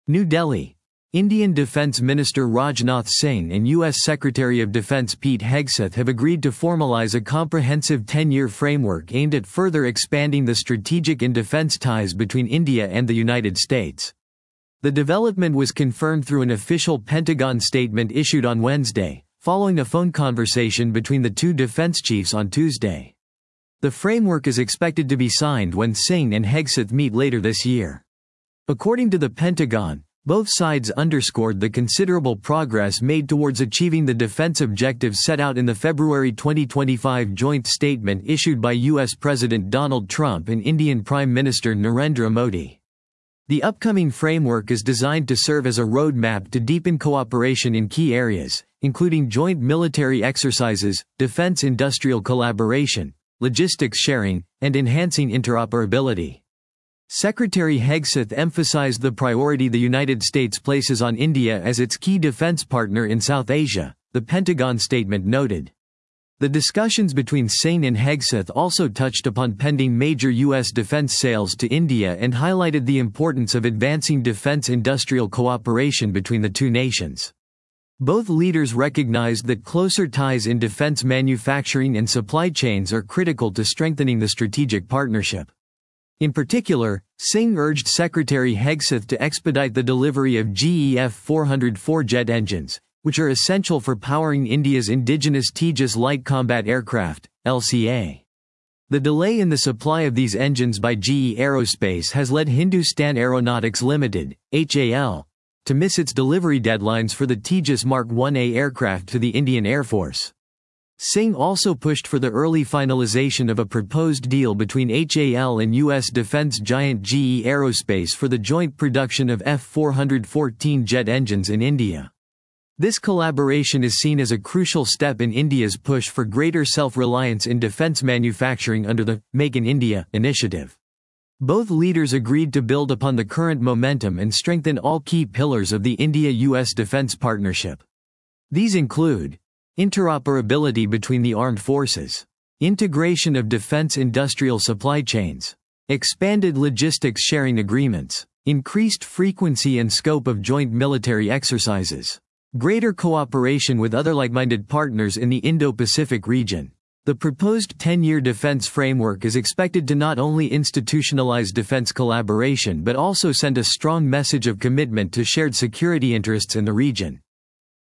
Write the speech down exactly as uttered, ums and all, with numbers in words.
New Delhi. Indian Defence Minister Rajnath Singh and U S Secretary of Defense Pete Hegseth have agreed to formalize a comprehensive ten-year framework aimed at further expanding the strategic and defense ties between India and the United States. The development was confirmed through an official Pentagon statement issued on Wednesday, following a phone conversation between the two defense chiefs on Tuesday. The framework is expected to be signed when Singh and Hegseth meet later this year. According to the Pentagon, both sides underscored the considerable progress made towards achieving the defense objectives set out in the February twenty twenty-five joint statement issued by U S President Donald Trump and Indian Prime Minister Narendra Modi. The upcoming framework is designed to serve as a roadmap to deepen cooperation in key areas, including joint military exercises, defense industrial collaboration, logistics sharing, and enhancing interoperability. Secretary Hegseth emphasized the priority the United States places on India as its key defense partner in South Asia, the Pentagon statement noted. The discussions between Singh and Hegseth also touched upon pending major U S defense sales to India and highlighted the importance of advancing defense industrial cooperation between the two nations. Both leaders recognized that closer ties in defense manufacturing and supply chains are critical to strengthening the strategic partnership. In particular, Singh urged Secretary Hegseth to expedite the delivery of G E F four oh four jet engines, which are essential for powering India's indigenous Tejas light combat aircraft, L C A. The delay in the supply of these engines by G E Aerospace has led Hindustan Aeronautics Limited, H A L, to miss its delivery deadlines for the Tejas Mark one A aircraft to the Indian Air Force. Singh also pushed for the early finalization of a proposed deal between H A L and U S defense giant G E Aerospace for the joint production of F four fourteen jet engines in India. This collaboration is seen as a crucial step in India's push for greater self-reliance in defense manufacturing under the Make in India initiative. Both leaders agreed to build upon the current momentum and strengthen all key pillars of the India-U S defense partnership. These include interoperability between the armed forces, integration of defense industrial supply chains, expanded logistics sharing agreements, increased frequency and scope of joint military exercises, greater cooperation with other like-minded partners in the Indo-Pacific region. The proposed ten-year defense framework is expected to not only institutionalize defense collaboration but also send a strong message of commitment to shared security interests in the region.